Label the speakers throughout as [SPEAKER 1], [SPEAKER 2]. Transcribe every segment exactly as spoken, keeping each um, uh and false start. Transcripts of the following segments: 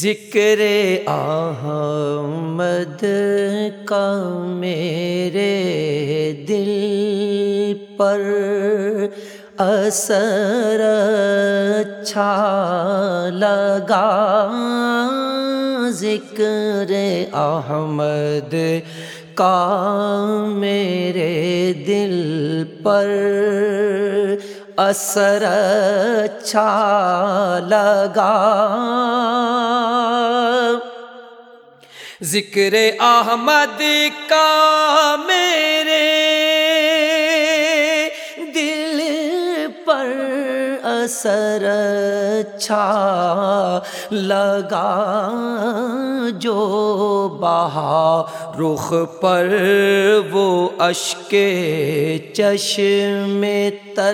[SPEAKER 1] ذکر احمد کا میرے دل پر اثر اچھا لگا، ذکر احمد کا میرے دل پر اثر اچھا لگا، ذکر احمد کا میرے دل پر اثر اچھا لگا، جو بہا رخ پر وہ اشک چشم تر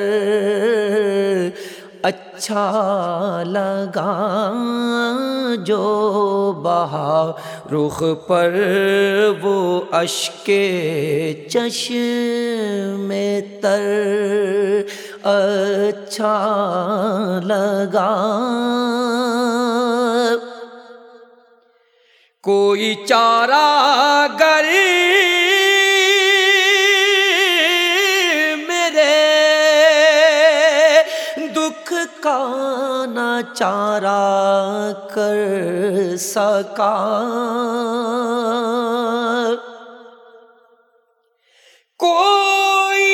[SPEAKER 1] اچھا لگا، جو بہا رخ پر وہ اشک چشم تر اچھا لگا، کوئی چارہ گر میرے دکھ کا نہ چارہ کر سکا، کوئی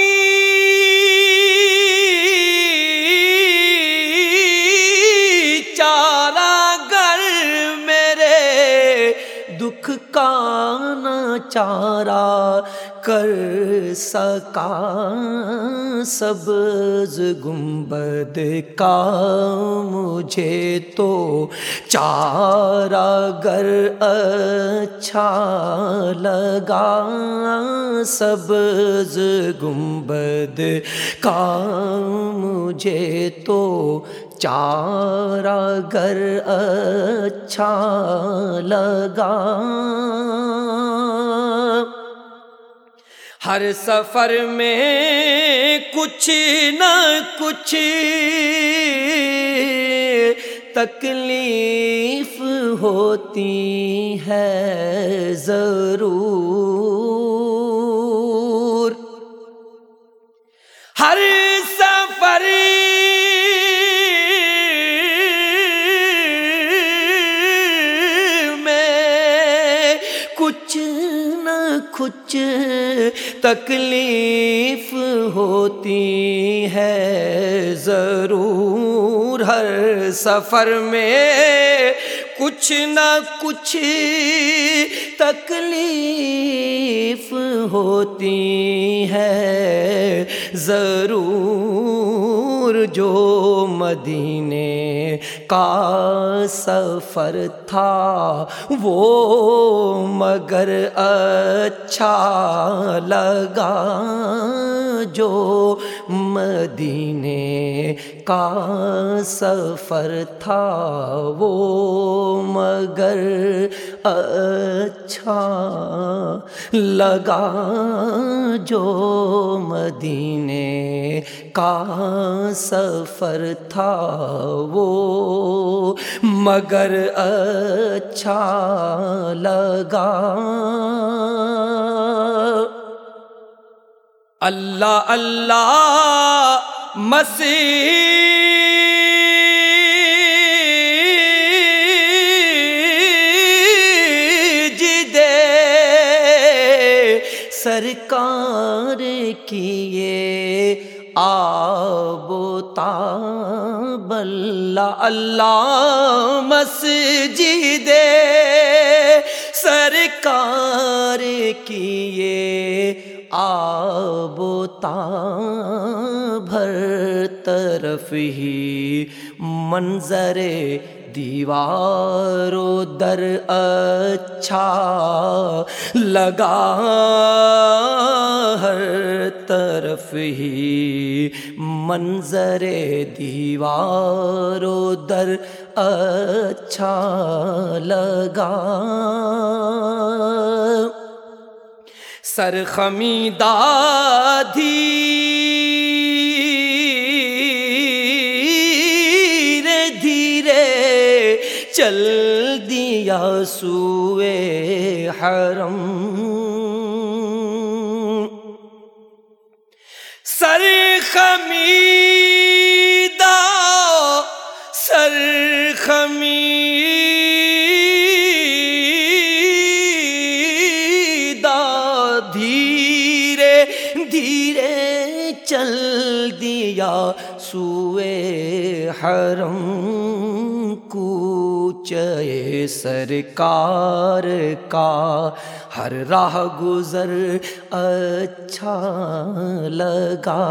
[SPEAKER 1] چارہ گر میرے دکھ کا نہ چارہ کر سکا، سبز گنبد کا مجھے تو چارہ گر اچھا لگا، سبز گنبد کا مجھے تو چارہ گر اچھا لگا، ہر سفر میں کچھ نہ کچھ تکلیف ہوتی ہے ضرور، ہر سفر میں کچھ نہ کچھ تکلیف ہوتی ہے ضرور، ہر سفر میں کچھ نہ کچھ تکلیف ہوتی ہے ضرور، جو مدینے کا سفر تھا وہ مگر اچھا لگا، جو مدینے کا سفر تھا وہ مگر اچھا لگا، جو مدینے کا سفر تھا وہ مگر اچھا لگا، اللہ اللہ مسجد سرکار کیے آب و تاب، اللہ اللہ مسجد سرکار کیے آب و تاب، ہر طرف ہی منظر دیوار و در اچھا لگا، ہر طرف ہی منظر دیوار و در اچھا لگا، سر خمیدہ دھیرے دھیرے چل دیا سوئے حرم، سر خمیدہ سر خمیدہ دھیرے دھیرے چل دیا سوئے حرم، کوچے سرکار کا ہر راہ گزر اچھا لگا،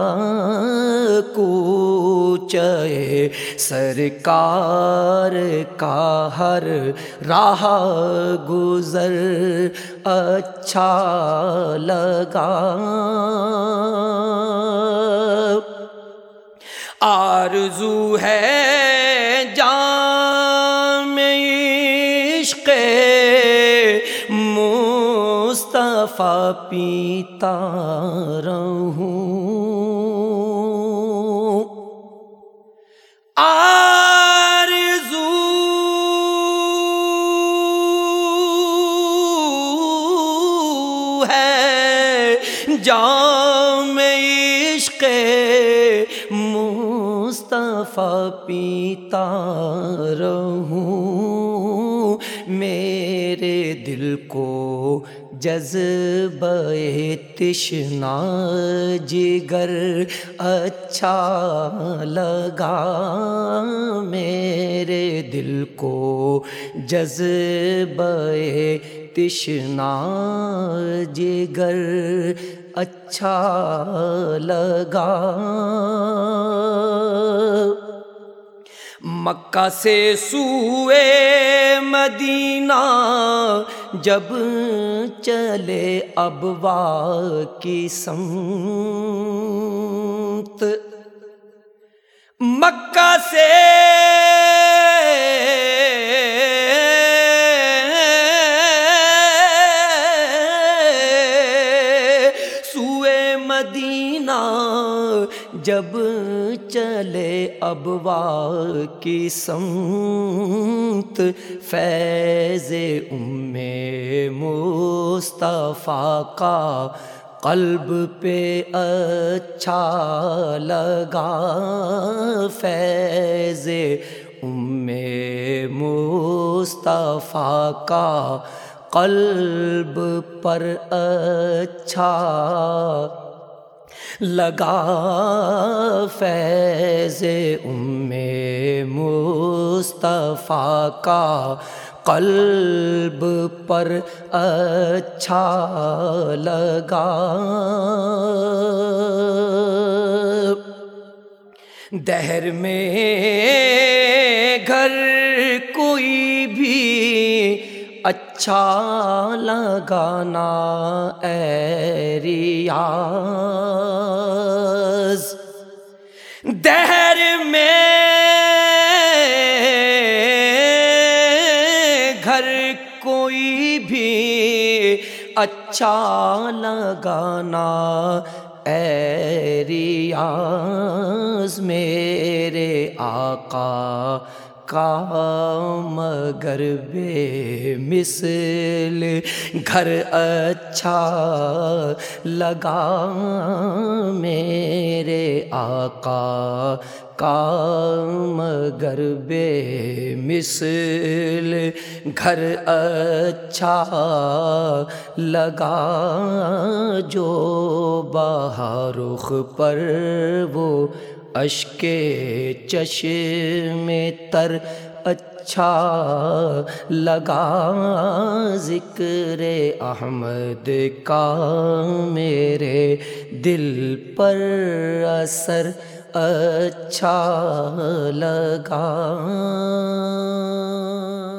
[SPEAKER 1] کوچے سرکار کا ہر راہ گزر اچھا لگا، آرزو ہے جام عشق مصطفیٰ پیتا رہوں، آرزو ہے جام عشق مصطفیٰ پیتا رہوں، میرے دل کو جذبہ تشنا جگر اچھا لگا، میرے دل کو جذبہ تشنا جگر اچھا لگا، مکہ سے سوئے مدینہ جب چلے ابواء کی سمت، مکہ سے سوئے مدینہ جب چلے ابواء کی سمت، فیض ام مصطفیٰ کا قلب پہ اچھا لگا، فیض ام مصطفیٰ کا قلب پر اچھا لگا، فیض ام مصطفیٰ کا قلب پر اچھا لگا، دہر میں گھر کوئی بھی اچھا لگانا اے ریاض، دہر میں گھر کوئی بھی اچھا لگانا اے ریاض، میرے آقا کا مگر بے مثل گھر اچھا لگا، میرے آقا کا مگر بے مثل گھر اچھا لگا، جو بہارخ پر وہ اشک چشم تر اچھا لگا، ذکر احمد کا میرے دل پر اثر اچھا لگا۔